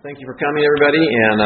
Thank you for coming, everybody. And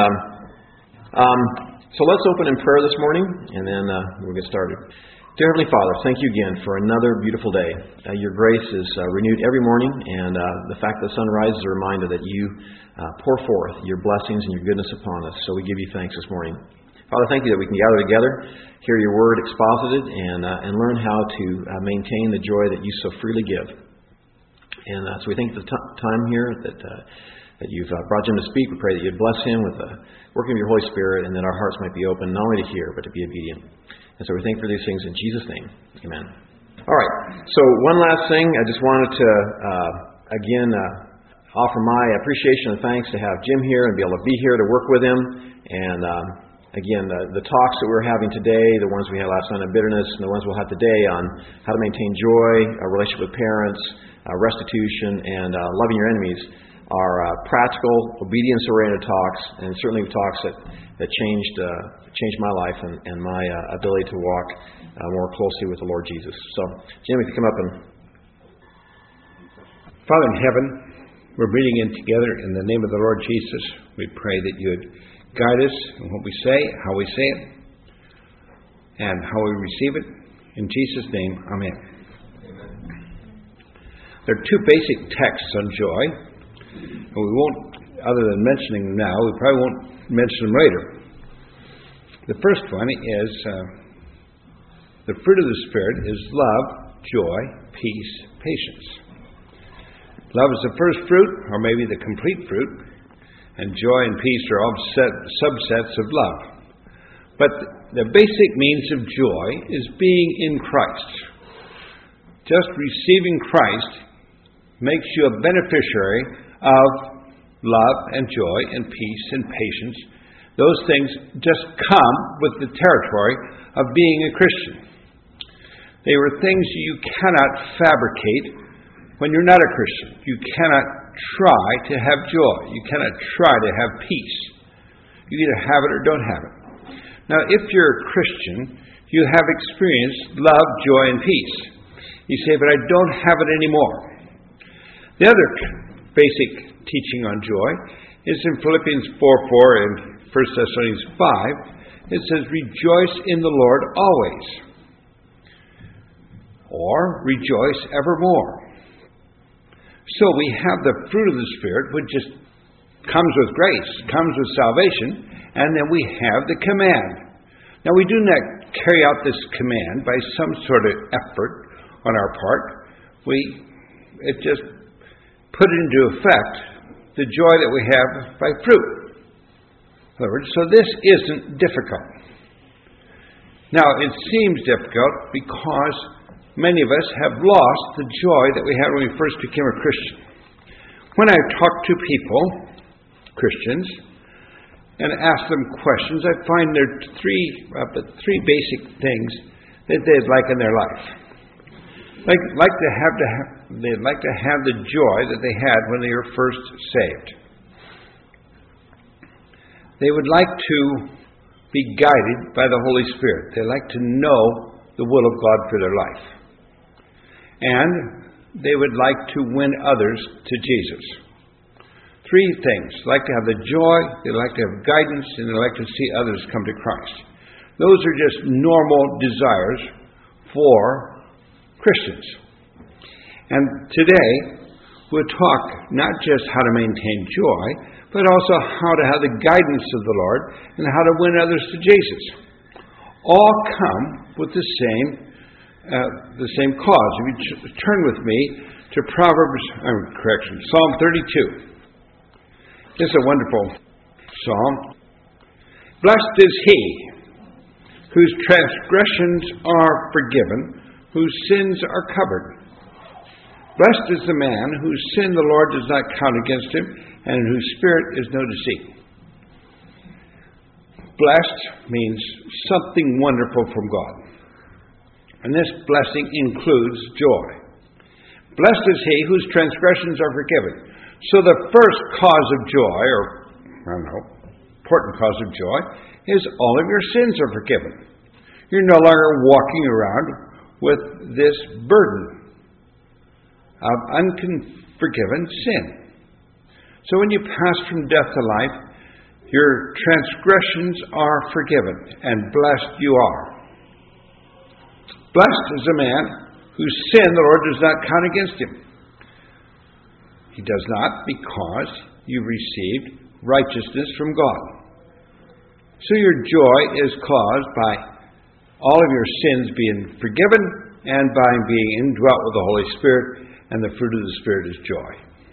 so let's open in prayer this morning, and then we'll get started. Dear Heavenly Father, thank you again for another beautiful day. Your grace is renewed every morning, and the fact that the sun rises is a reminder that you pour forth your blessings and your goodness upon us. So we give you thanks this morning. Father, thank you that we can gather together, hear your word exposited, and learn how to maintain the joy that you so freely give. And so we think the time here that you've brought Jim to speak. We pray that you'd bless him with the working of your Holy Spirit, and that our hearts might be open not only to hear, but to be obedient. And so we thank for these things in Jesus' name. Amen. All right. So one last thing. I just wanted to, again, offer my appreciation and thanks to have Jim here and be able to be here to work with him. And again, the talks that we're having today, the ones we had last night on bitterness, and the ones we'll have today on how to maintain joy, a relationship with parents, restitution, and loving your enemies, are practical, obedience-oriented talks, and certainly talks that changed my life and my ability to walk more closely with the Lord Jesus. So, Jim, if you come up and... Father in heaven, we're meeting in together in the name of the Lord Jesus. We pray that you would guide us in what we say, how we say it, and how we receive it. In Jesus' name, amen. There are two basic texts on joy. And we won't, other than mentioning them now, we probably won't mention them later. The first one is, the fruit of the Spirit is love, joy, peace, patience. Love is the first fruit, or maybe the complete fruit, and joy and peace are all subsets of love. But the basic means of joy is being in Christ. Just receiving Christ makes you a beneficiary of love and joy and peace and patience. Those things just come with the territory of being a Christian. They were things you cannot fabricate when you're not a Christian. You cannot try to have joy. You cannot try to have peace. You either have it or don't have it. Now, if you're a Christian, you have experienced love, joy, and peace. You say, but I don't have it anymore. The other basic teaching on joy is in Philippians 4:4 and 1 Thessalonians 5. It says, rejoice in the Lord always, or rejoice evermore. So we have the fruit of the Spirit, which just comes with grace, comes with salvation, and then we have the command. Now we do not carry out this command by some sort of effort on our part. It just put into effect the joy that we have by fruit. In other words, so this isn't difficult. Now, it seems difficult because many of us have lost the joy that we had when we first became a Christian. When I talk to people, Christians, and ask them questions, I find there are three basic things that they'd like in their life. They'd like to have the joy that they had when they were first saved. They would like to be guided by the Holy Spirit. They like to know the will of God for their life. And they would like to win others to Jesus. Three things. They like to have the joy, they like to have guidance, and they like to see others come to Christ. Those are just normal desires for Christians. And today, we'll talk not just how to maintain joy, but also how to have the guidance of the Lord and how to win others to Jesus. All come with the same cause. If you turn with me to Psalm 32. This is a wonderful psalm. Blessed is he whose transgressions are forgiven, whose sins are covered. Blessed is the man whose sin the Lord does not count against him, and in whose spirit is no deceit. Blessed means something wonderful from God. And this blessing includes joy. Blessed is he whose transgressions are forgiven. So the first cause of joy, important cause of joy, is all of your sins are forgiven. You're no longer walking around with this burden of unforgiven sin. So when you pass from death to life, your transgressions are forgiven, and blessed you are. Blessed is a man whose sin the Lord does not count against him. He does not, because you received righteousness from God. So your joy is caused by all of your sins being forgiven and by being indwelt with the Holy Spirit, and the fruit of the Spirit is joy.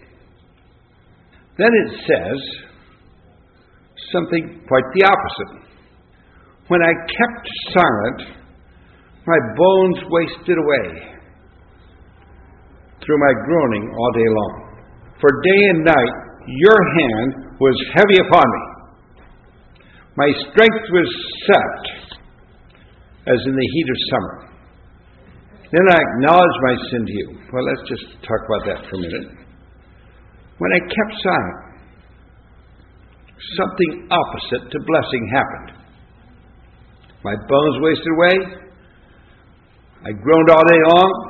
Then it says something quite the opposite. When I kept silent, my bones wasted away through my groaning all day long. For day and night your hand was heavy upon me. My strength was sapped as in the heat of summer. Then I acknowledged my sin to you. Well, let's just talk about that for a minute. When I kept silent, something opposite to blessing happened. My bones wasted away. I groaned all day long.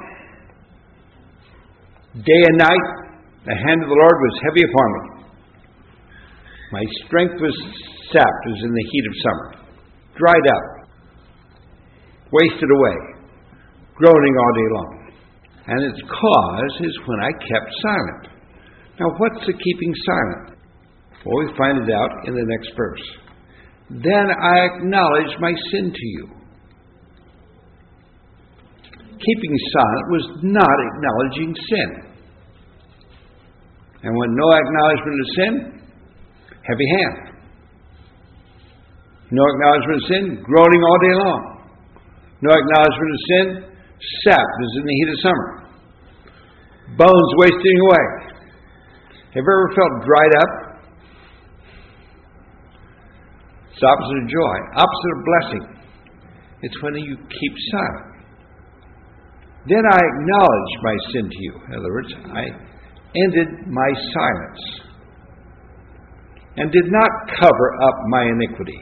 Day and night, the hand of the Lord was heavy upon me. My strength was sapped as in the heat of summer, dried up, wasted away, groaning all day long. And its cause is when I kept silent. Now, what's the keeping silent? Well, we find it out in the next verse. Then I acknowledged my sin to you. Keeping silent was not acknowledging sin. And when no acknowledgement of sin, heavy hand. No acknowledgement of sin, groaning all day long. No acknowledgement of sin, sapped as in the heat of summer. Bones wasting away. Have you ever felt dried up? It's the opposite of joy, opposite of blessing. It's when you keep silent. Then I acknowledged my sin to you. In other words, I ended my silence and did not cover up my iniquity.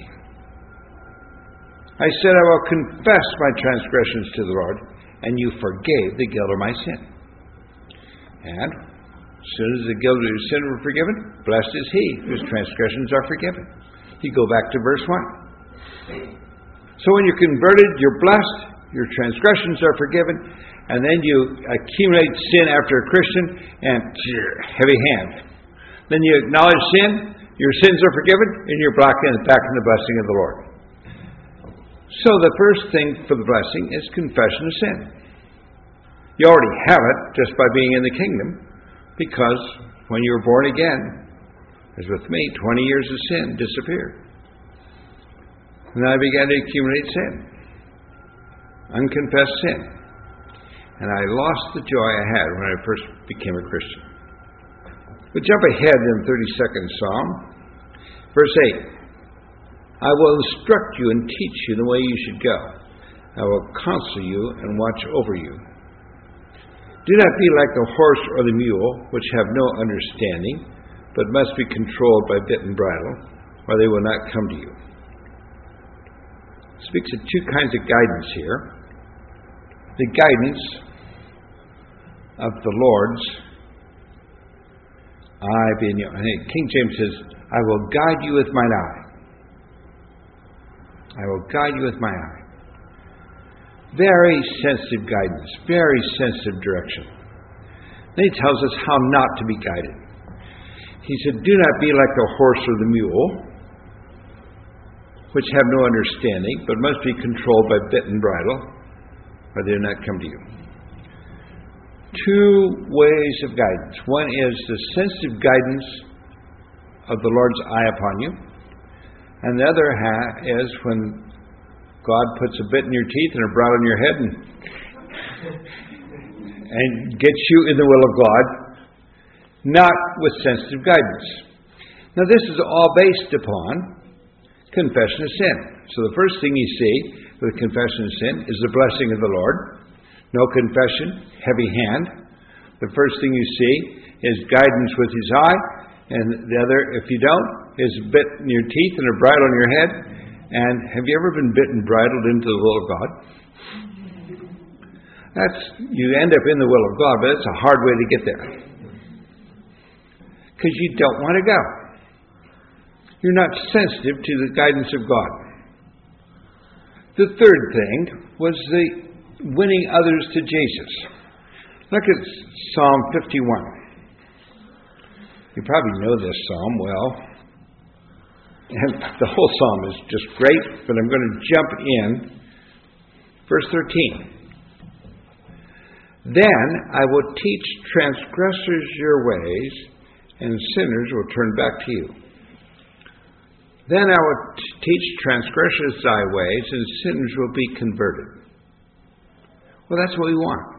I said, I will confess my transgressions to the Lord, and you forgave the guilt of my sin. And as soon as the guilt of your sin were forgiven, blessed is he whose transgressions are forgiven. You go back to verse 1. So when you're converted, you're blessed, your transgressions are forgiven, and then you accumulate sin after a Christian, and heavy hand. Then you acknowledge sin, your sins are forgiven, and you're back in the blessing of the Lord. So the first thing for the blessing is confession of sin. You already have it just by being in the kingdom, because when you were born again, as with me, 20 years of sin disappeared. And I began to accumulate sin, unconfessed sin. And I lost the joy I had when I first became a Christian. We'll jump ahead in the 32nd Psalm, verse 8. I will instruct you and teach you the way you should go. I will counsel you and watch over you. Do not be like the horse or the mule, which have no understanding, but must be controlled by bit and bridle, or they will not come to you. It speaks of two kinds of guidance here. The guidance of the Lord's eye being you. King James says, I will guide you with mine eye. I will guide you with my eye. Very sensitive guidance, very sensitive direction. Then he tells us how not to be guided. He said, do not be like the horse or the mule, which have no understanding, but must be controlled by bit and bridle, or they do not come to you. Two ways of guidance. One is the sensitive guidance of the Lord's eye upon you, and the other is when God puts a bit in your teeth and a bridle in your head and gets you in the will of God, not with sensitive guidance. Now this is all based upon confession of sin. So the first thing you see with confession of sin is the blessing of the Lord. No confession, heavy hand. The first thing you see is guidance with his eye, and the other, if you don't, is a bit in your teeth and a bridle on your head. And have you ever been bit and bridled into the will of God? You end up in the will of God, but it's a hard way to get there. because you don't want to go. You're not sensitive to the guidance of God. The third thing was the winning others to Jesus. Look at Psalm 51. You probably know this psalm well. And the whole psalm is just great, but I'm going to jump in. Verse 13. Then I will teach transgressors your ways, and sinners will turn back to you. Then I will teach transgressors thy ways, and sinners will be converted. Well, that's what we want.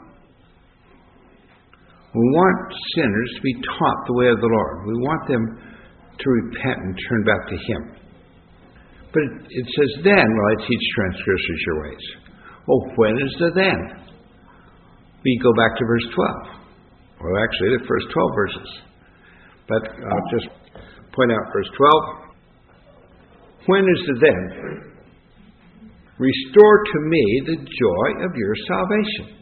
We want sinners to be taught the way of the Lord. We want them to repent and turn back to Him. But it says, then will I teach transgressors your ways. Well, when is the then? We go back to verse 12. Well, actually, the first 12 verses. But I'll just point out verse 12. When is the then? Restore to me the joy of your salvation,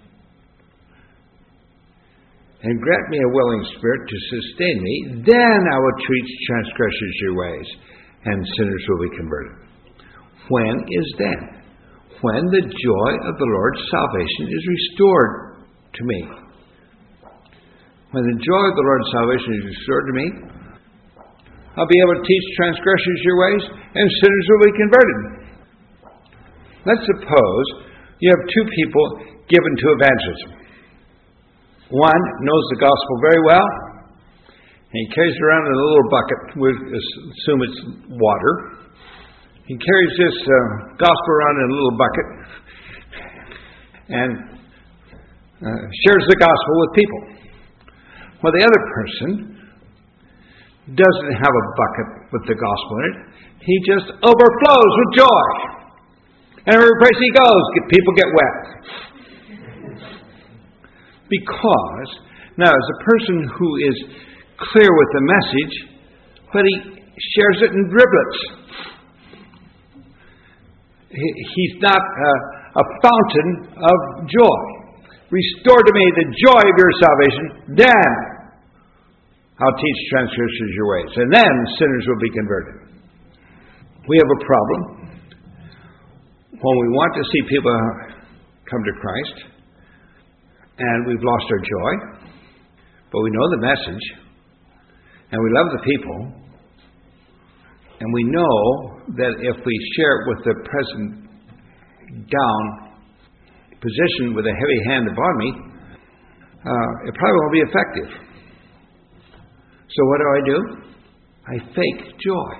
and grant me a willing spirit to sustain me. Then I will teach transgressors your ways, and sinners will be converted. When is then? When the joy of the Lord's salvation is restored to me. When the joy of the Lord's salvation is restored to me, I'll be able to teach transgressors your ways, and sinners will be converted. Let's suppose you have two people given to evangelism. One knows the gospel very well, and he carries it around in a little bucket. We assume it's water. He carries this gospel around in a little bucket and shares the gospel with people. Well, the other person doesn't have a bucket with the gospel in it. He just overflows with joy. And every place he goes, people get wet. Because, now, as a person who is clear with the message, but he shares it in driblets. He's not a fountain of joy. Restore to me the joy of your salvation, then I'll teach transgressors your ways, and then sinners will be converted. We have a problem when we want to see people come to Christ, and we've lost our joy, but we know the message, and we love the people, and we know that if we share it with the present down position with a heavy hand upon me, it probably won't be effective. So what do? I fake joy.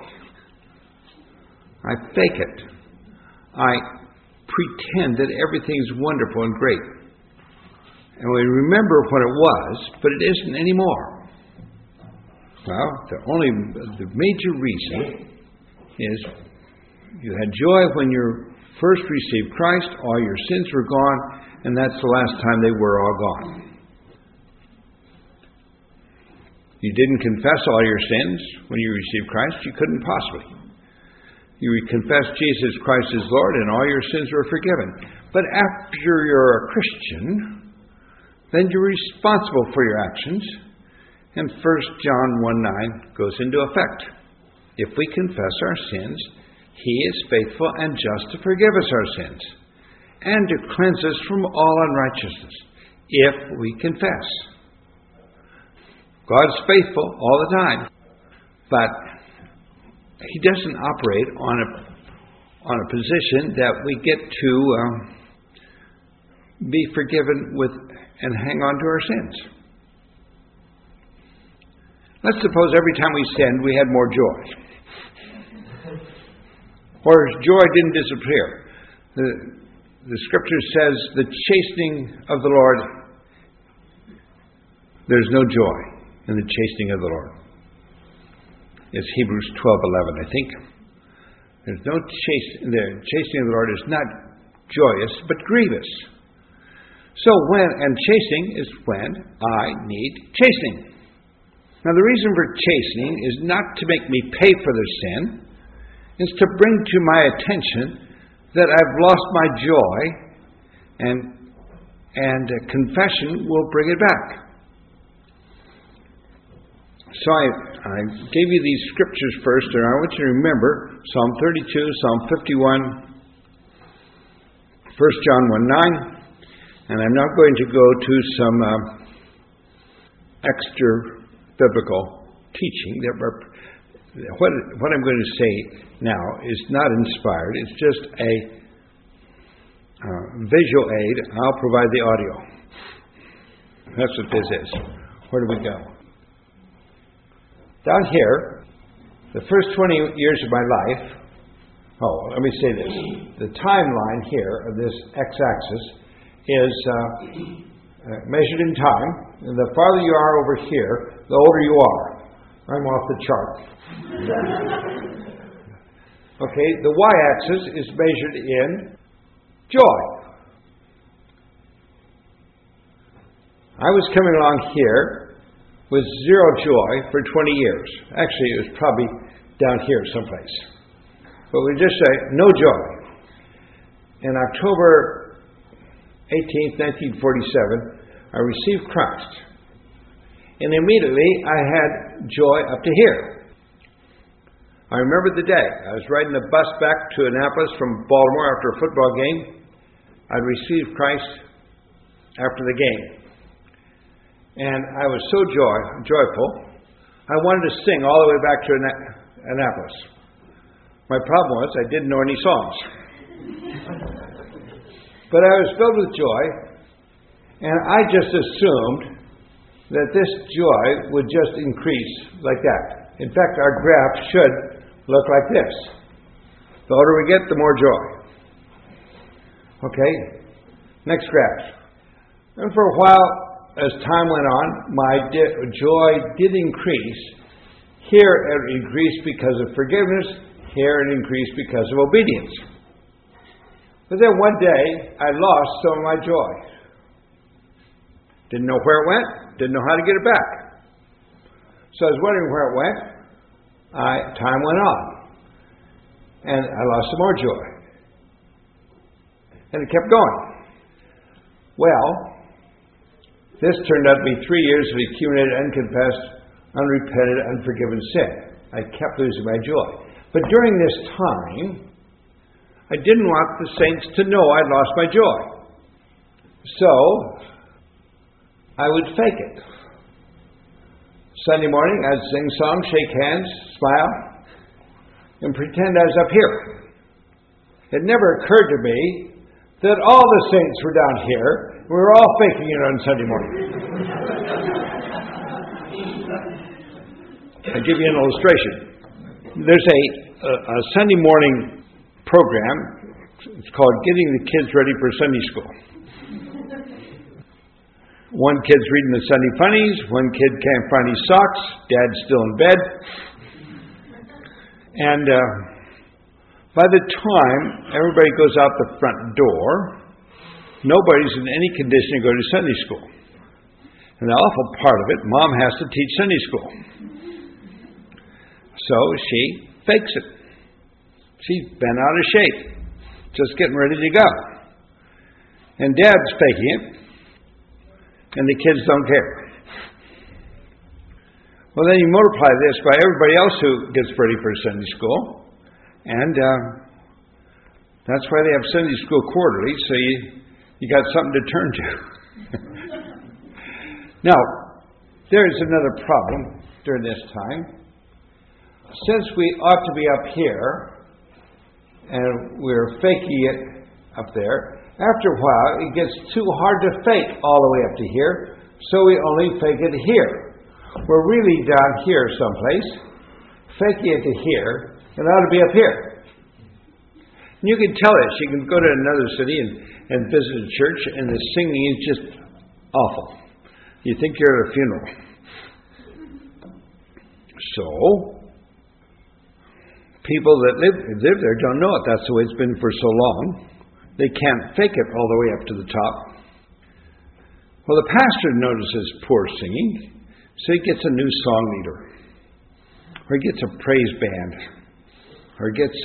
I fake it. I pretend that everything's wonderful and great. And we remember what it was, but it isn't anymore. Well, the major reason is you had joy when you first received Christ, all your sins were gone, and that's the last time they were all gone. You didn't confess all your sins when you received Christ, you couldn't possibly. You confessed Jesus Christ as Lord, and all your sins were forgiven. But after you're a Christian, then you're responsible for your actions, and 1 John 1:9 goes into effect. If we confess our sins, He is faithful and just to forgive us our sins, and to cleanse us from all unrighteousness, if we confess. God's faithful all the time, but He doesn't operate on a position that we get to be forgiven with and hang on to our sins. Let's suppose every time we sinned, we had more joy. Or joy didn't disappear. The Scripture says, the chastening of the Lord, there's no joy in the chastening of the Lord. It's Hebrews 12:11, I think. There's no the chastening of the Lord is not joyous, but grievous. So chastening is when I need chastening. Now the reason for chastening is not to make me pay for the sin. It's to bring to my attention that I've lost my joy, and confession will bring it back. So I gave you these scriptures first, and I want you to remember Psalm 32, Psalm 51, 1 John 1:9, and I'm not going to go to some extra biblical teaching. What I'm going to say now is not inspired. It's just a visual aid. I'll provide the audio. That's what this is. Where do we go? Down here, the first 20 years of my life, let me say this. The timeline here of this x-axis is measured in time, and the farther you are over here, the older you are. I'm off the chart. Okay, the y-axis is measured in joy. I was coming along here with zero joy for 20 years. Actually, it was probably down here someplace. But we just say, no joy. In October 18th, 1947, I received Christ. And immediately, I had joy up to here. I remember the day. I was riding the bus back to Annapolis from Baltimore after a football game. I received Christ after the game. And I was so joyful, I wanted to sing all the way back to Annapolis. My problem was I didn't know any songs. But I was filled with joy, and I just assumed that this joy would just increase like that. In fact, our graph should look like this. The older we get, the more joy. Okay? Next graph. And for a while, as time went on, my joy did increase. Here it increased because of forgiveness. Here it increased because of obedience. But then one day, I lost some of my joy. Didn't know where it went. Didn't know how to get it back. So I was wondering where it went. Time went on. And I lost some more joy. And it kept going. Well, this turned out to be 3 years of accumulated, unconfessed, unrepented, unforgiven sin. I kept losing my joy. But during this time, I didn't want the saints to know I'd lost my joy. So, I would fake it. Sunday morning, I'd sing songs, shake hands, smile, and pretend I was up here. It never occurred to me that all the saints were down here. We were all faking it on Sunday morning. I'll give you an illustration. There's a Sunday morning program. It's called Getting the Kids Ready for Sunday School. One kid's reading the Sunday funnies. One kid can't find his socks. Dad's still in bed. And by the time everybody goes out the front door, nobody's in any condition to go to Sunday school. And the awful part of it, Mom has to teach Sunday school. So she fakes it. She's bent out of shape, just getting ready to go. And Dad's faking it, and the kids don't care. Well, then you multiply this by everybody else who gets ready for Sunday school, and that's why they have Sunday school quarterly, so you got something to turn to. Now, there is another problem during this time. Since we ought to be up here, and we're faking it up there, after a while it gets too hard to fake all the way up to here, so we only fake it here. We're really down here someplace, faking it to here, and it ought to be up here. And you can tell this. You can go to another city and visit a church, and the singing is just awful. You think you're at a funeral. So, people that live there don't know it. That's the way it's been for so long. They can't fake it all the way up to the top. Well, the pastor notices poor singing, so he gets a new song leader, or he gets a praise band, or gets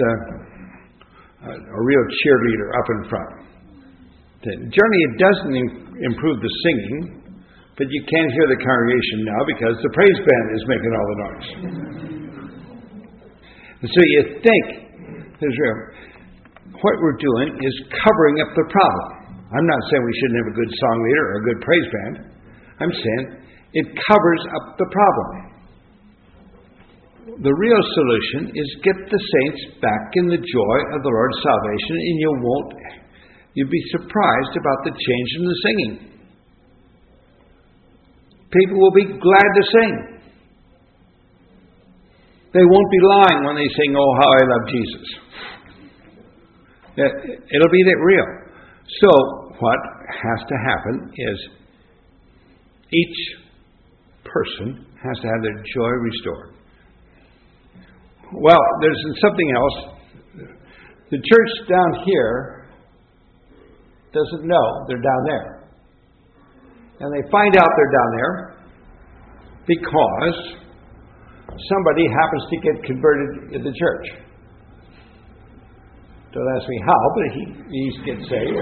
a real cheerleader up in front. Generally, it doesn't improve the singing, But you can't hear the congregation now because the praise band is making all the noise. And so you think, what we're doing is covering up the problem. I'm not saying we shouldn't have a good song leader or a good praise band. I'm saying it covers up the problem. The real solution is get the saints back in the joy of the Lord's salvation, and you'll be surprised about the change in the singing. People will be glad to sing. They won't be lying when they sing, "Oh, how I love Jesus." It'll be that real. So what has to happen is each person has to have their joy restored. Well, there's something else. The church down here doesn't know they're down there. And they find out they're down there because somebody happens to get converted in the church. Don't ask me how, but he gets saved.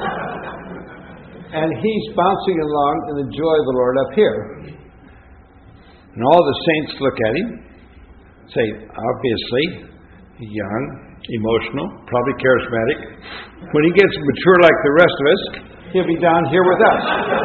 And he's bouncing along in the joy of the Lord up here. And all the saints look at him, say, obviously, young, emotional, probably charismatic. When he gets mature like the rest of us, he'll be down here with us.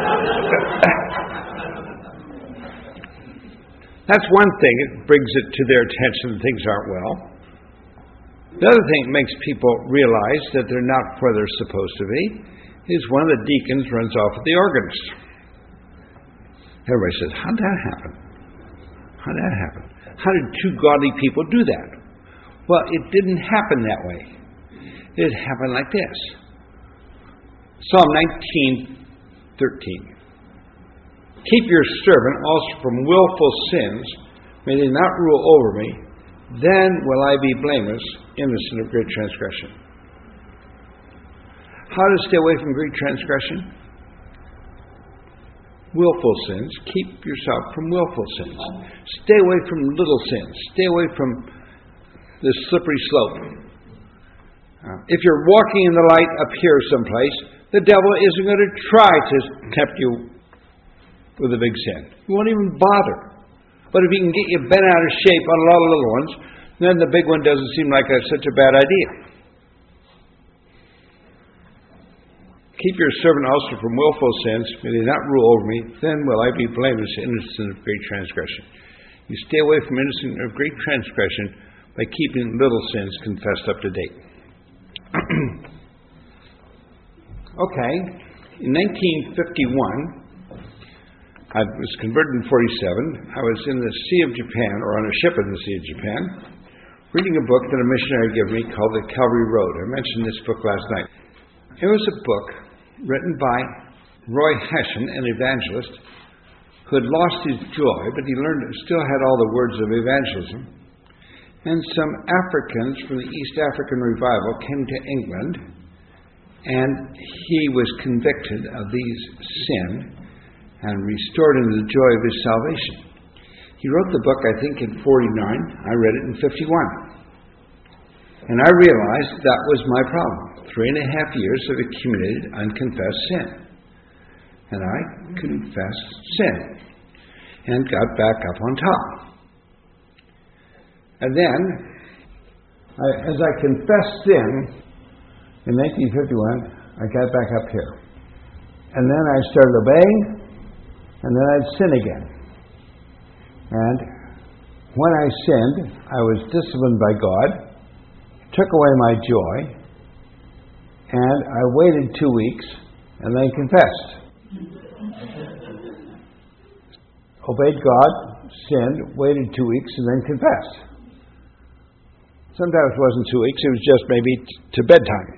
That's one thing. It brings it to their attention that things aren't well. The other thing that makes people realize that they're not where they're supposed to be is one of the deacons runs off with the organist. Everybody says, how did that happen? How did that happen? How did two godly people do that? Well, it didn't happen that way. It happened like this. Psalm 19:13. Keep your servant also from willful sins. May they not rule over me. Then will I be blameless, innocent of great transgression. How to stay away from great transgression? Willful sins. Keep yourself from willful sins. Stay away from little sins. Stay away from the slippery slope. If you're walking in the light up here someplace, the devil isn't going to try to tempt you with a big sin. He won't even bother. But if he can get you bent out of shape on a lot of little ones, then the big one doesn't seem like such a bad idea. Keep your servant also from willful sins. May they not rule over me. Then will I be blameless, innocent of great transgression. You stay away from innocent of great transgression by keeping little sins confessed up to date. Okay. In 1951, I was converted in 47. I was in the Sea of Japan, or on a ship in the Sea of Japan, reading a book that a missionary gave me called The Calvary Road. I mentioned this book last night. It was a book written by Roy Hession, an evangelist, who had lost his joy, but he still had all the words of evangelism. And some Africans from the East African revival came to England, and he was convicted of these sin and restored into the joy of his salvation. He wrote the book, I think, in 49. I read it in 51. And I realized that was my problem. 3.5 years of accumulated unconfessed sin. And I confessed sin and got back up on top. And then, as I confessed sin, in 1951, I got back up here. And then I started obeying, and then I'd sin again. And when I sinned, I was disciplined by God, took away my joy, and I waited 2 weeks, and then confessed. Obeyed God, sinned, waited 2 weeks, and then confessed. Sometimes it wasn't 2 weeks, it was just maybe to bedtime.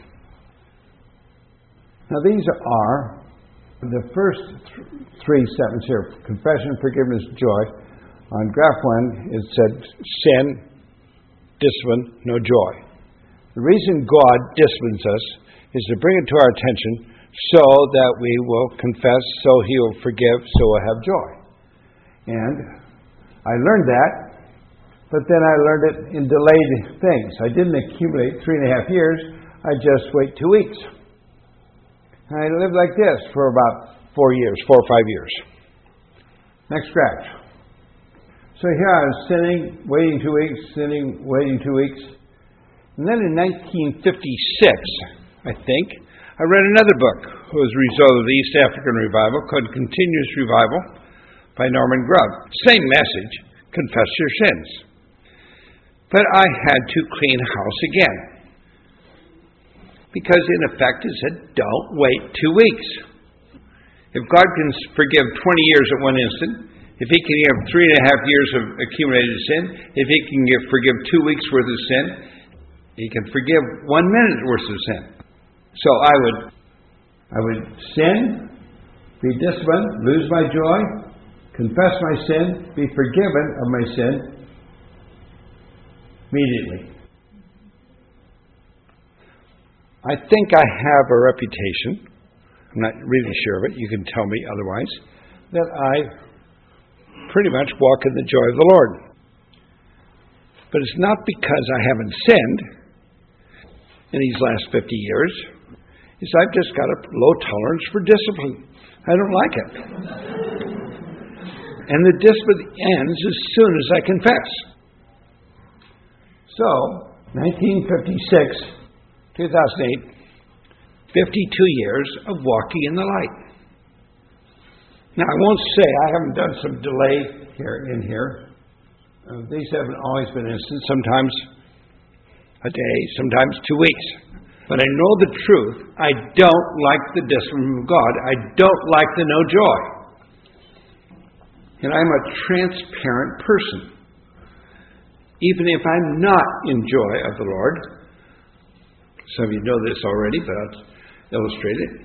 Now these are the first three sentences here: confession, forgiveness, joy. On graph 1, it said sin, discipline, no joy. The reason God disciplines us is to bring it to our attention so that we will confess, so He will forgive, so we'll have joy. And I learned that, but then I learned it in delayed things. I didn't accumulate 3.5 years. I just wait 2 weeks. And I lived like this for about 4 or 5 years. extract. So here I was sinning, waiting 2 weeks, sinning, waiting 2 weeks. And then in 1956, I think, I read another book. It was a result of the East African revival called Continuous Revival by Norman Grubb. Same message, confess your sins. But I had to clean house again. Because in effect it said, don't wait 2 weeks. If God can forgive 20 years at one instant, if He can give 3.5 years of accumulated sin, if He can forgive 2 weeks worth of sin, He can forgive 1 minute worth of sin. So I would sin, be disciplined, lose my joy, confess my sin, be forgiven of my sin immediately. I think I have a reputation, I'm not really sure of it, you can tell me otherwise, that I pretty much walk in the joy of the Lord. But it's not because I haven't sinned in these last 50 years. It's I've just got a low tolerance for discipline. I don't like it. And the discipline ends as soon as I confess. So, 1956, 2008, 52 years of walking in the light. Now, I won't say I haven't done some delay in here. These haven't always been instant. Sometimes a day, sometimes 2 weeks. But I know the truth. I don't like the discipline of God. I don't like the no joy. And I'm a transparent person. Even if I'm not in joy of the Lord. Some of you know this already, but I'll illustrate it.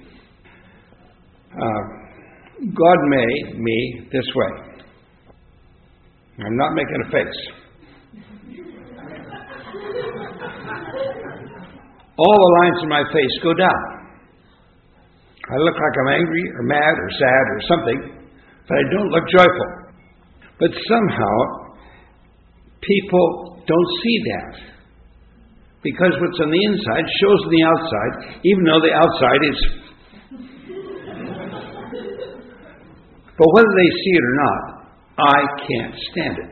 God made me this way. I'm not making a face. All the lines in my face go down. I look like I'm angry or mad or sad or something, but I don't look joyful. But somehow, people don't see that. Because what's on the inside shows on the outside, even though the outside is... But whether they see it or not, I can't stand it.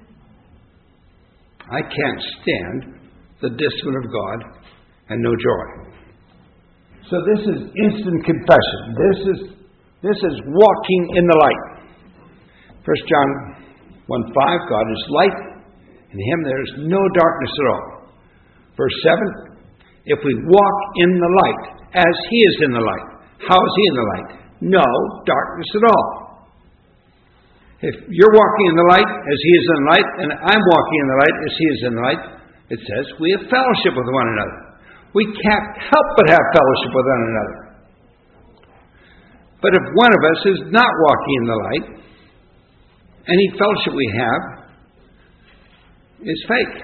I can't stand the discipline of God and no joy. So this is instant confession. This is walking in the light. 1 John 1:5, God is light. In Him there is no darkness at all. Verse 7, if we walk in the light as He is in the light. How is He in the light? No darkness at all. If you're walking in the light as He is in the light, and I'm walking in the light as He is in the light, it says we have fellowship with one another. We can't help but have fellowship with one another. But if one of us is not walking in the light, any fellowship we have is fake.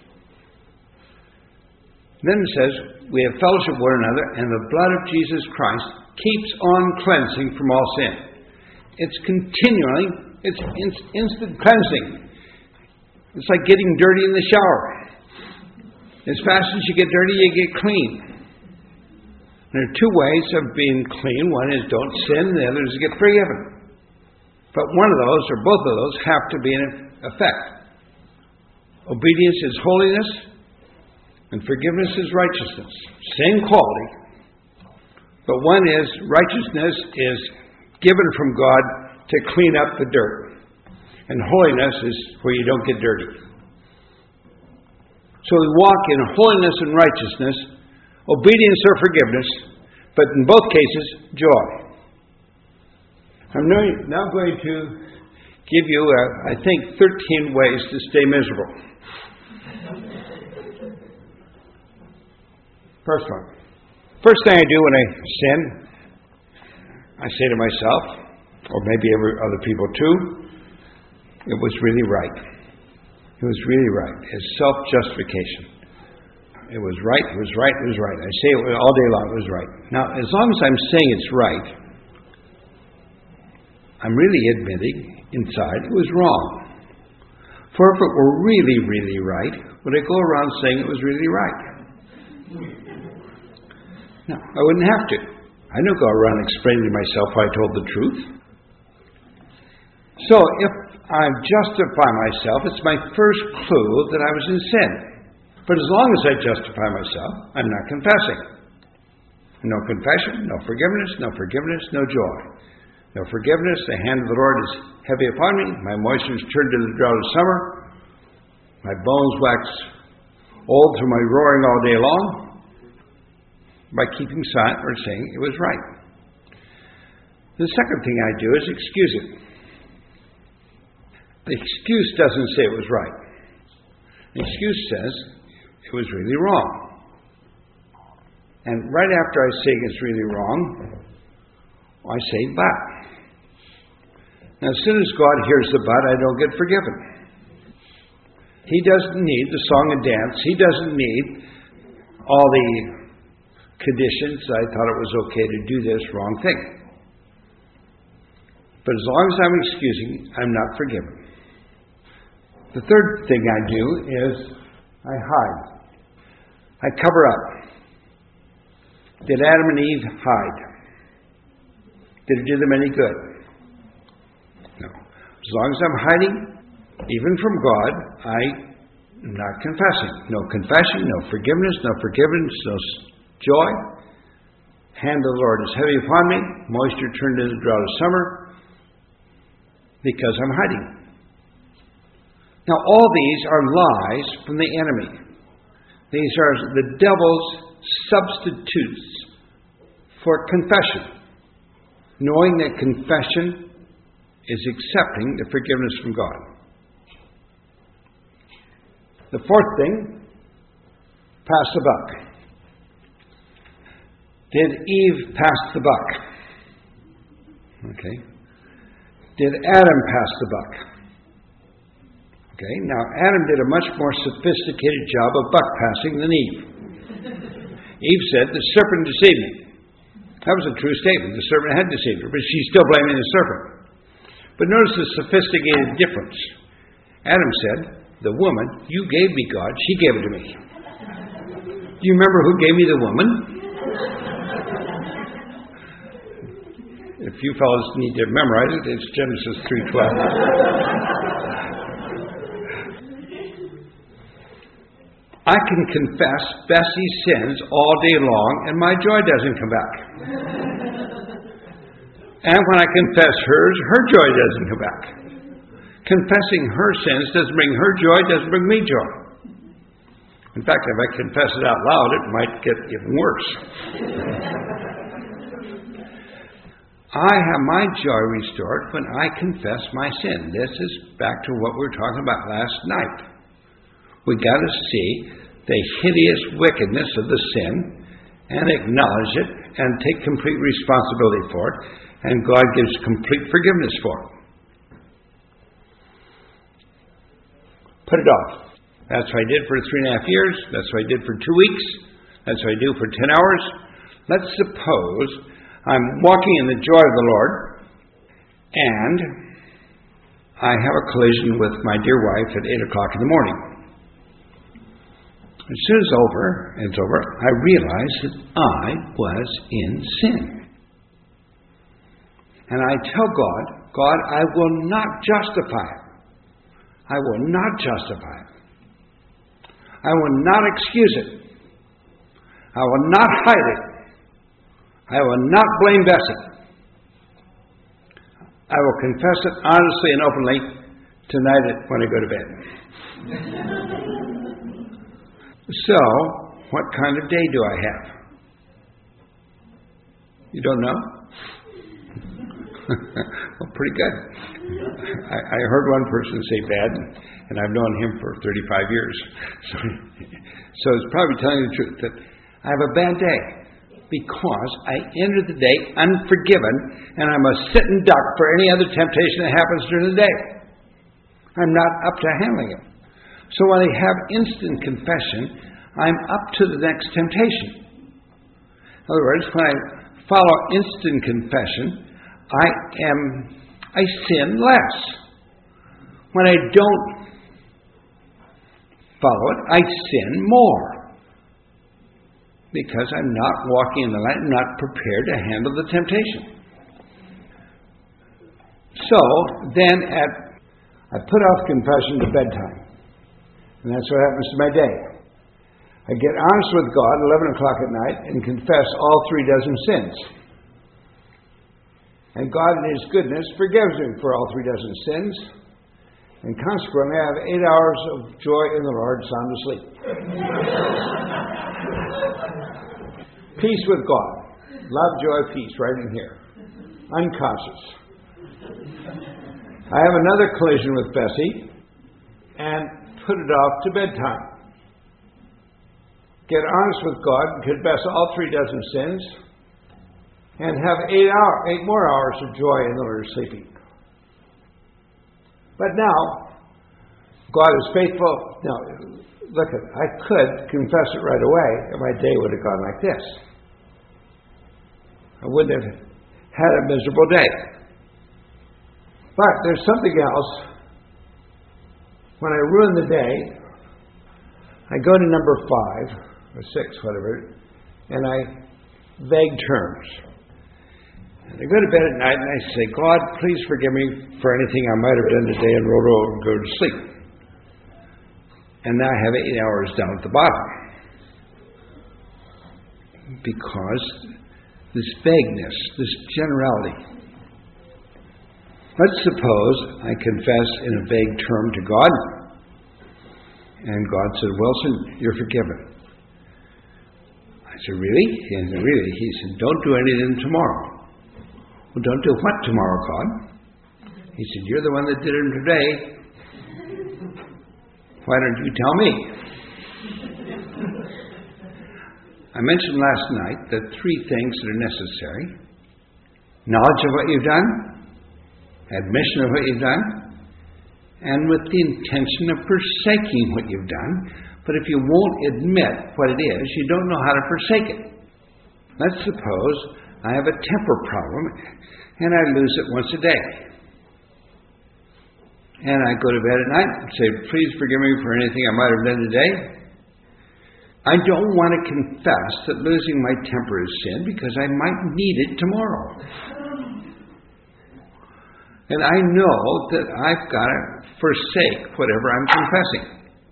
Then it says, we have fellowship with one another, and the blood of Jesus Christ keeps on cleansing from all sin. It's continually, it's instant cleansing. It's like getting dirty in the shower. As fast as you get dirty, you get clean. There are two ways of being clean. One is don't sin, the other is get forgiven. But one of those, or both of those, have to be in effect. Obedience is holiness, and forgiveness is righteousness. Same quality. But one is, righteousness is given from God to clean up the dirt. And holiness is where you don't get dirty. So we walk in holiness and righteousness, obedience or forgiveness, but in both cases, joy. I'm now going to give you, I think, 13 ways to stay miserable. First one. First thing I do when I sin, I say to myself, or maybe other people too, it was really right. It was really right. It's self-justification. It was right, it was right, it was right. I say it all day long, it was right. Now, as long as I'm saying it's right, I'm really admitting inside it was wrong. For if it were really, really right, would I go around saying it was really right? No, I wouldn't have to. I don't go around explaining to myself why I told the truth. So if I justify myself, it's my first clue that I was in sin. But as long as I justify myself, I'm not confessing. No confession, no forgiveness, no joy. No forgiveness, the hand of the Lord is heavy upon me, my moisture is turned to the drought of summer, my bones wax old through my roaring all day long, by keeping silent or saying it was right. The second thing I do is excuse it. The excuse doesn't say it was right. The excuse says it was really wrong. And right after I say it's really wrong, I say but. Now, as soon as God hears the but, I don't get forgiven. He doesn't need the song and dance. He doesn't need all the conditions. I thought it was okay to do this wrong thing. But as long as I'm excusing, I'm not forgiven. The third thing I do is I hide. I cover up. Did Adam and Eve hide? Did it do them any good? No. As long as I'm hiding, even from God, I'm not confessing. No confession, no forgiveness, no joy. Hand of the Lord is heavy upon me, moisture turned into the drought of summer, because I'm hiding. Now, all these are lies from the enemy. These are the devil's substitutes for confession, knowing that confession is accepting the forgiveness from God. The fourth thing, pass the buck. Did Eve pass the buck? Okay. Did Adam pass the buck? Okay, now Adam did a much more sophisticated job of buck passing than Eve. Eve said, the serpent deceived me. That was a true statement. The serpent had deceived her, but she's still blaming the serpent. But notice the sophisticated difference. Adam said, the woman, you gave me, God, she gave it to me. Do you remember who gave me the woman? If you fellows need to memorize it, it's Genesis 3:12. I can confess Bessie's sins all day long, and my joy doesn't come back. And when I confess hers, her joy doesn't come back. Confessing her sins doesn't bring her joy, doesn't bring me joy. In fact, if I confess it out loud, it might get even worse. I have my joy restored when I confess my sin. This is back to what we were talking about last night. We got to see the hideous wickedness of the sin and acknowledge it and take complete responsibility for it, and God gives complete forgiveness for it. Put it off. That's what I did for 3.5 years. That's what I did for 2 weeks. That's what I do for 10 hours. Let's suppose I'm walking in the joy of the Lord and I have a collision with my dear wife at 8 o'clock in the morning. As soon as it's over, I realize that I was in sin. And I tell God, God, I will not justify it. I will not justify it. I will not excuse it. I will not hide it. I will not blame Bessie. I will confess it honestly and openly tonight when I go to bed. So, what kind of day do I have? You don't know? Well, pretty good. I heard one person say bad, and I've known him for 35 years. So it's probably telling you the truth that I have a bad day because I entered the day unforgiven, and I'm a sitting duck for any other temptation that happens during the day. I'm not up to handling it. So when I have instant confession, I'm up to the next temptation. In other words, when I follow instant confession, I sin less. When I don't follow it, I sin more. Because I'm not walking in the light, I'm not prepared to handle the temptation. So then I put off confession to bedtime. And that's what happens to my day. I get honest with God at 11 o'clock at night and confess all 3 dozen sins. And God in His goodness forgives me for all 3 dozen sins. And consequently, I have 8 hours of joy in the Lord, sound asleep. Peace with God. Love, joy, peace, right in here. Unconscious. I have another collision with Bessie and put it off to bedtime. Get honest with God, confess all 3 dozen sins, and have 8 more hours of joy in the Lord sleeping. But now, God is faithful. Now, look, I could confess it right away, and my day would have gone like this. I wouldn't have had a miserable day. But there's something else. When I ruin the day, I go to number 5 or 6, whatever, and I vague terms. And I go to bed at night and I say, God, please forgive me for anything I might have done today, and roll over and go to sleep. And now I have 8 hours down at the bottom. Because this vagueness, this generality. Let's suppose I confess in a vague term to God, and God said, Wilson, you're forgiven. I said, really? He said, really? He said, don't do anything tomorrow. Well, don't do what tomorrow, God? He said, you're the one that did it today. Why don't you tell me? I mentioned last night the 3 things that are necessary. Knowledge of what you've done, admission of what you've done, and with the intention of forsaking what you've done. But if you won't admit what it is, you don't know how to forsake it. Let's suppose I have a temper problem, and I lose it once a day. And I go to bed at night and say, please forgive me for anything I might have done today. I don't want to confess that losing my temper is sin, because I might need it tomorrow. And I know that I've got to forsake whatever I'm confessing.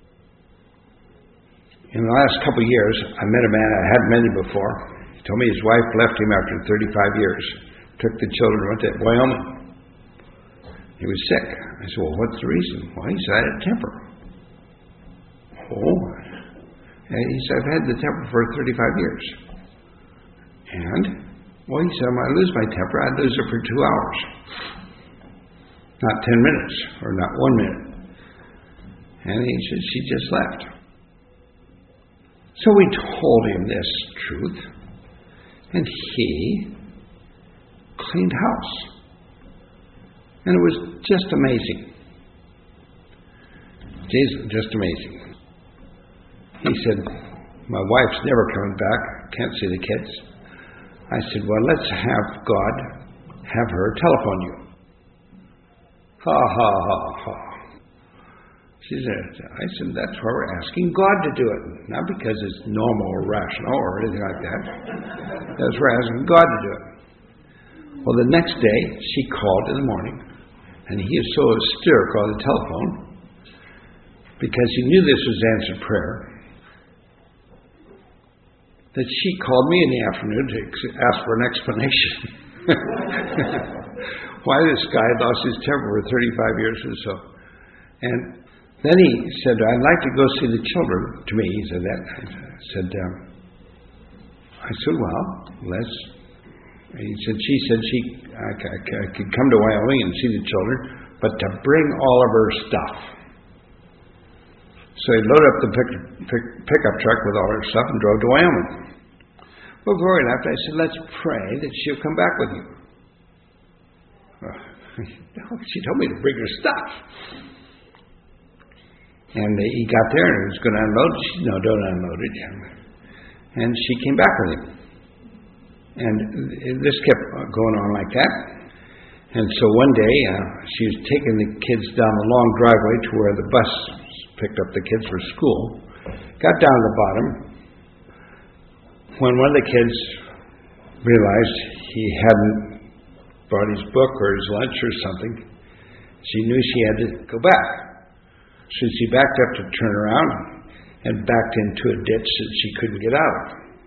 In the last couple of years, I met a man I hadn't met him before. He told me his wife left him after 35 years. Took the children, went to Wyoming. He was sick. I said, well, what's the reason? Well, he said, I had a temper. Oh. And he said, I've had the temper for 35 years. And, well, he said, when I lose my temper, I'd lose it for 2 hours. Not 10 minutes, or not 1 minute. And he said, she just left. So we told him this truth, and he cleaned house. And it was just amazing. Just amazing. He said, my wife's never coming back, can't see the kids. I said, well, let's have God have her telephone you. Ha, ha, ha, ha. She said, I said, that's why we're asking God to do it. Not because it's normal or rational or anything like that. That's why we're asking God to do it. Well, the next day, she called in the morning, and he is so hysterical on the telephone, because he knew this was answered prayer, that she called me in the afternoon to ask for an explanation. Why this guy lost his temper for 35 years or so. And then he said, I'd like to go see the children. To me, he said that. I said, well, let's. She said I could come to Wyoming and see the children, but to bring all of her stuff. So he loaded up the pickup truck with all her stuff and drove to Wyoming. Well, before he left, I said, let's pray that she'll come back with you. She told me to bring her stuff. And he got there and he was going to unload it. She said, no, don't unload it. And she came back with him. And this kept going on like that. And so one day, she was taking the kids down the long driveway to where the bus picked up the kids for school. Got down to the bottom. When one of the kids realized he hadn't brought his book or his lunch or something, she knew she had to go back. So she backed up to turn around and backed into a ditch that she couldn't get out of.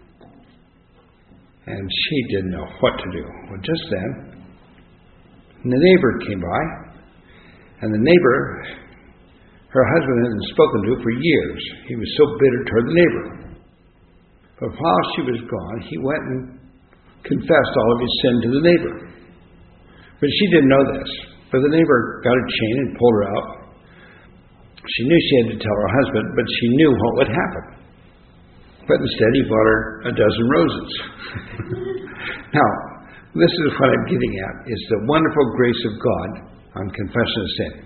And she didn't know what to do. Well, just then, the neighbor came by, and the neighbor, her husband hadn't spoken to for years. He was so bitter toward the neighbor. But while she was gone, he went and confessed all of his sin to the neighbor. But she didn't know this. But the neighbor got a chain and pulled her out. She knew she had to tell her husband, but she knew what would happen. But instead he bought her a dozen roses. Now, this is what I'm getting at, is the wonderful grace of God on confession of sin.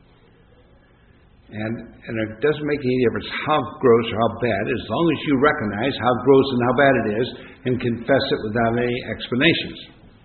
And it doesn't make any difference how gross or how bad, as long as you recognize how gross and how bad it is and confess it without any explanations.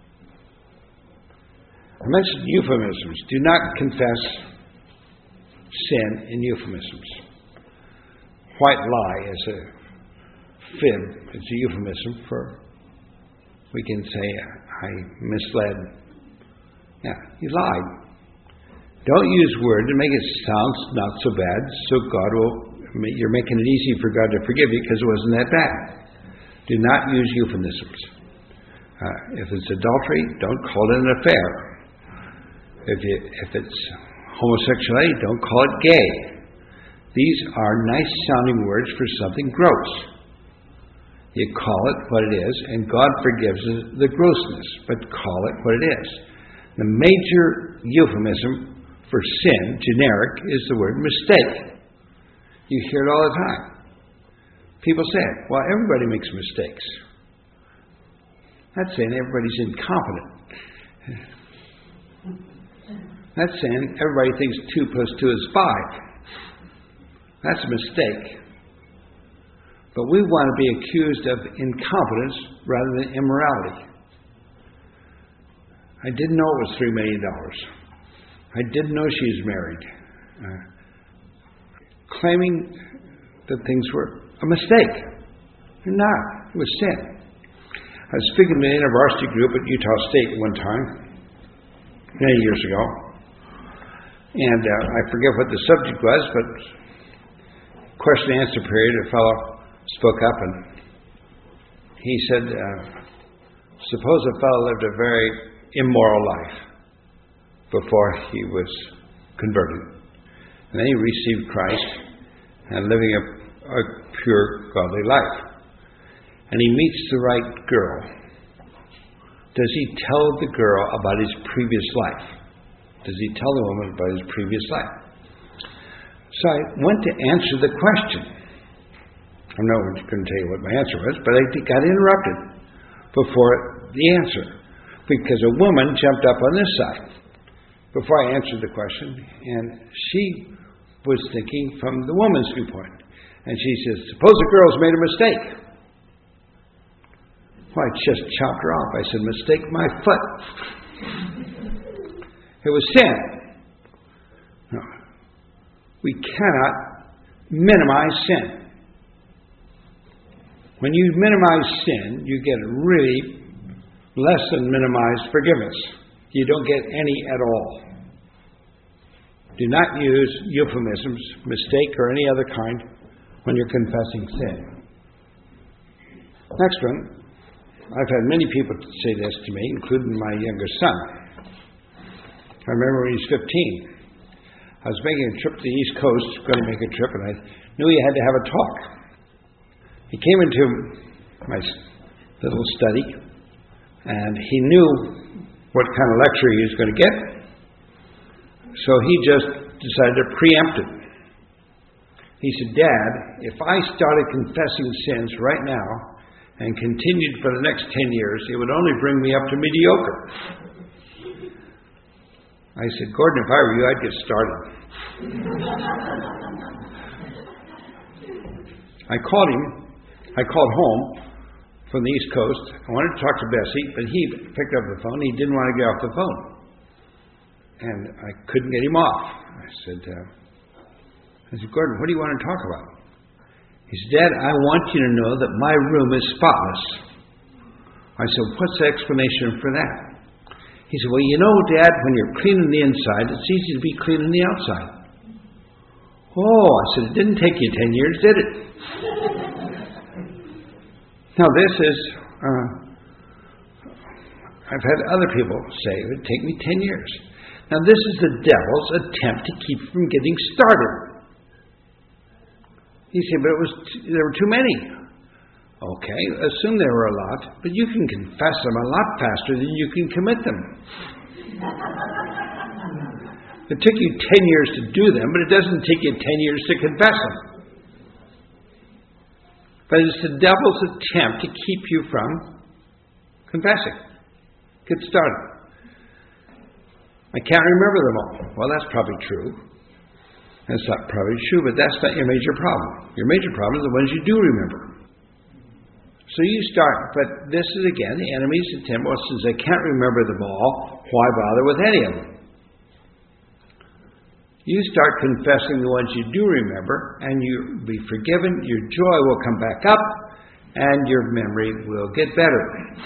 I mentioned euphemisms. Do not confess sin in euphemisms. White lie is a fib. It's a euphemism for, we can say, I misled. Yeah, you lied. Don't use word to make it sound not so bad, so God will, you're making it easy for God to forgive you because it wasn't that bad. Do not use euphemisms. If it's adultery, don't call it an affair. If it's homosexuality, don't call it gay. These are nice sounding words for something gross. You call it what it is, and God forgives the grossness, but call it what it is. The major euphemism for sin, generic, is the word mistake. You hear it all the time. People say, well, everybody makes mistakes. That's saying everybody's incompetent. That's saying everybody thinks 2 + 2 is 5. That's a mistake. But we want to be accused of incompetence rather than immorality. I didn't know it was $3 million. I didn't know she was married. Claiming that things were a mistake. They're not. It was sin. I was speaking to the InterVarsity group at Utah State one time, many years ago. And I forget what the subject was, but question and answer period, a fellow spoke up and he said, suppose a fellow lived a very immoral life before he was converted. And then he received Christ and living a pure, godly life. And he meets the right girl. Does he tell the girl about his previous life? Does he tell the woman about his previous life? So I went to answer the question. I'm not going to tell you what my answer was, but I got interrupted before the answer because a woman jumped up on this side before I answered the question, and she was thinking from the woman's viewpoint. And she says, suppose a girl's made a mistake. Well, I just chopped her off. I said, mistake my foot. It was sin. No. We cannot minimize sin. When you minimize sin, you get really less than minimized forgiveness. You don't get any at all. Do not use euphemisms, mistake, or any other kind when you're confessing sin. Next one. I've had many people say this to me, including my youngest son. I remember when he was 15. I was making a trip to the East Coast, going to make a trip, and I knew he had to have a talk. He came into my little study, and he knew what kind of lecture he was going to get, so he just decided to preempt it. He said, Dad, if I started confessing sins right now and continued for the next 10 years, it would only bring me up to mediocre. I said, Gordon, if I were you, I'd get started. I called home from the East Coast. I wanted to talk to Bessie, but he picked up the phone. He didn't want to get off the phone. And I couldn't get him off. I said, Gordon, what do you want to talk about? He said, Dad, I want you to know that my room is spotless. I said, what's the explanation for that? He said, well, you know, Dad, when you're clean on the inside, it's easy to be clean on the outside. Oh, I said, it didn't take you 10 years, did it? Now this is, I've had other people say it would take me 10 years. Now this is the devil's attempt to keep you from getting started. He said, but there were too many. Okay, assume there were a lot, but you can confess them a lot faster than you can commit them. It took you 10 years to do them, but it doesn't take you 10 years to confess them. But it's the devil's attempt to keep you from confessing. Get started. I can't remember them all. Well, that's probably true. That's not probably true, but that's not your major problem. Your major problem is the ones you do remember. So you start, but this is again the enemy's attempt. Well, since I can't remember them all, why bother with any of them? You start confessing the ones you do remember, and you'll be forgiven, your joy will come back up, and your memory will get better.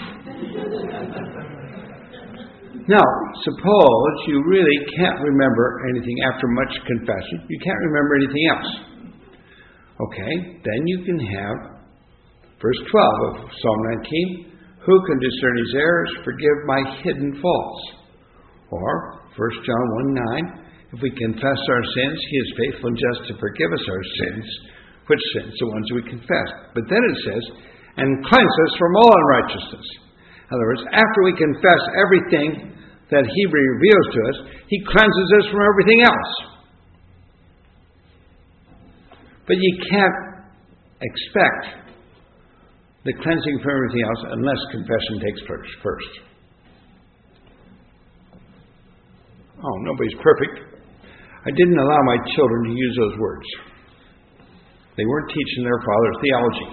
Now, suppose you really can't remember anything after much confession. You can't remember anything else. Okay, then you can have verse 12 of Psalm 19, who can discern his errors, forgive my hidden faults? Or 1 John 1:9, if we confess our sins, he is faithful and just to forgive us our sins. Which sins? The ones we confess. But then it says, and cleanse us from all unrighteousness. In other words, after we confess everything that he reveals to us, he cleanses us from everything else. But you can't expect the cleansing from everything else unless confession takes place first. Oh, nobody's perfect. I didn't allow my children to use those words. They weren't teaching their father theology.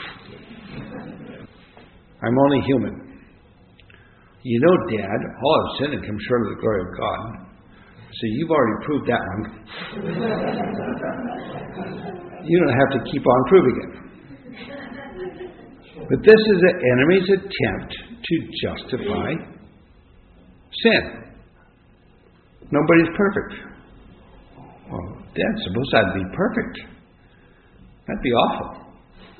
I'm only human. You know, Dad, all have sinned and come short of the glory of God. So you've already proved that one. You don't have to keep on proving it. But this is the enemy's attempt to justify sin. Nobody's perfect. Well, Dad, suppose I'd be perfect. That'd be awful.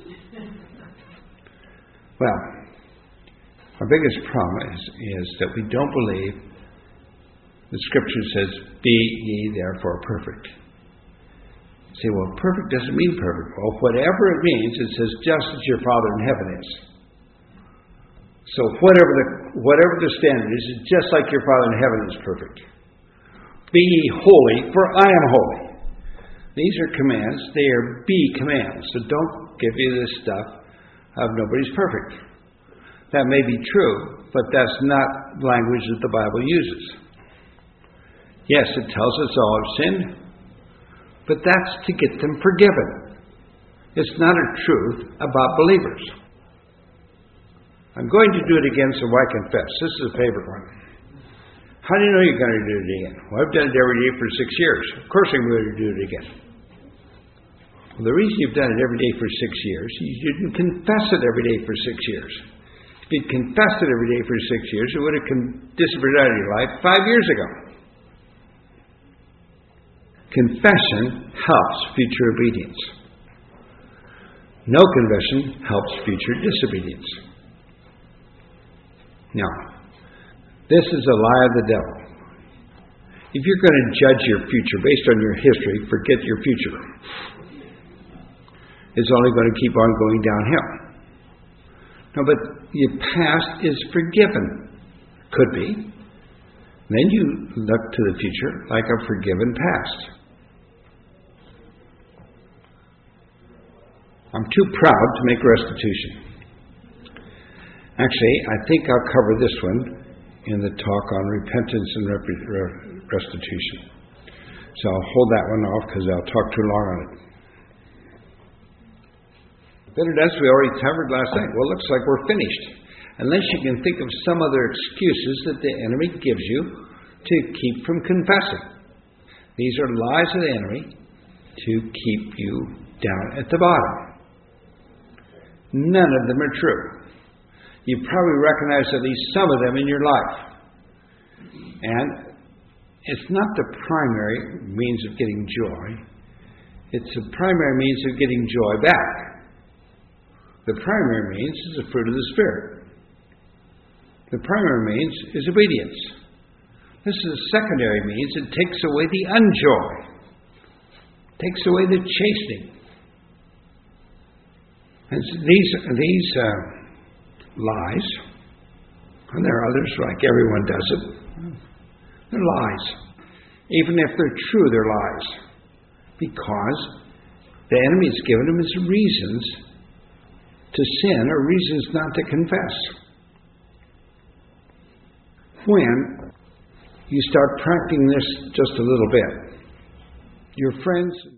Well, our biggest problem is that we don't believe the Scripture says, be ye therefore perfect. You say, well, perfect doesn't mean perfect. Well, whatever it means, it says just as your Father in heaven is. So whatever the standard is, it's just like your Father in heaven is perfect. Be ye holy, for I am holy. These are commands. They are be commands. So don't give you this stuff of nobody's perfect. That may be true, but that's not language that the Bible uses. Yes, it tells us all have sinned, but that's to get them forgiven. It's not a truth about believers. I'm going to do it again, so why confess? This is a favorite one. How do you know you're going to do it again? Well, I've done it every day for 6 years. Of course I'm going to do it again. Well, the reason you've done it every day for 6 years, you didn't confess it every day for 6 years. If you'd confessed it every day for 6 years, it would have disappeared out of your life 5 years ago. Confession helps future obedience. No confession helps future disobedience. Now, this is a lie of the devil. If you're going to judge your future based on your history, forget your future. It's only going to keep on going downhill. No, but your past is forgiven. Could be. Then you look to the future like a forgiven past. I'm too proud to make restitution. Actually, I think I'll cover this one in the talk on repentance and restitution. So I'll hold that one off because I'll talk too long on it. Bitterness we already covered last night. Well, it looks like we're finished. Unless you can think of some other excuses that the enemy gives you to keep from confessing. These are lies of the enemy to keep you down at the bottom. None of them are true. You probably recognize at least some of them in your life. And it's not the primary means of getting joy. It's the primary means of getting joy back. The primary means is the fruit of the Spirit. The primary means is obedience. This is a secondary means. It takes away the unjoy. Takes away the chastening. And so these lies, and there are others like everyone does it, they're lies. Even if they're true, they're lies. Because the enemy has given them as reasons to sin or reasons not to confess. When you start practicing this just a little bit, your friends